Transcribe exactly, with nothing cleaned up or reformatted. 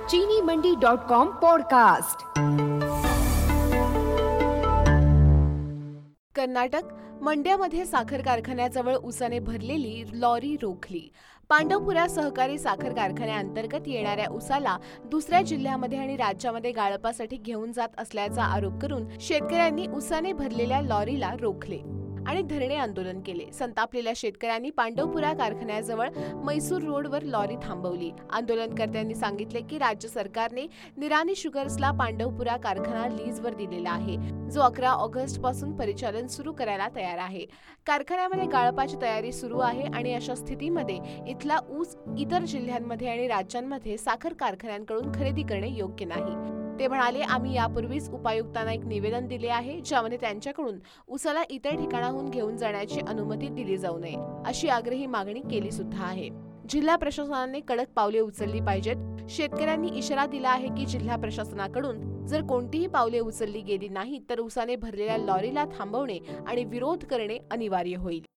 चीनी Mandi dot com podcast. Karnataka मंड्यामध्ये साखर कारखान्याजवळ उसाने भरलेली लॉरी रोखली। पांडवपुरा सहकारी साखर कारखान्याअंतर्गत येणाऱ्या उसाला दुसऱ्या जिल्ह्यामध्ये आणि राज्यामध्ये गाळपासाठी घेऊन जात असल्याचा आरोप करून शेतकऱ्यांनी उसाने भरलेल्या लॉरीला रोखले आणि धरणे आंदोलन केले। संतापलेल्या शेतकऱ्यांनी पांडवपुरा कारखान्याजवळ मैसूर रोडवर लॉरी थांबवली। आंदोलनकर्त्यांनी सांगितले की राज्य सरकारने निरानी शुगर्सला पांडवपुरा कारखाना लीजवर दिलेला आहे, जो अकरा ऑगस्ट पासून परिचालन सुरू करायला तयार आहे। कारखान्यामध्ये गाळपाची तयारी सुरू आहे आणि अशा स्थितीमध्ये इथला ऊस इतर जिल्ह्यांमध्ये आणि राज्यांमध्ये साखर कारखान्यांकडून खरेदी करणे योग्य नाही। ते म्हणाले, आम्ही यापूर्वीच उपायुक्तांना एक निवेदन दिले आहे, ज्यामध्ये त्यांच्याकडून उसाला इतर ठिकाणाहून घेऊन जाण्याची अनुमती दिली जाऊ नये अशी आग्रही मागणी केली सुद्धा आहे। जिल्हा प्रशासनाने कडक पावले उचलली पाहिजेत। शेतकऱ्यांनी इशारा दिला आहे की जिल्हा प्रशासनाकडून जर कोणतीही पावले उचलली गेली नाही तर उसाने भरलेल्या लॉरीला थांबवणे आणि विरोध करणे अनिवार्य होईल।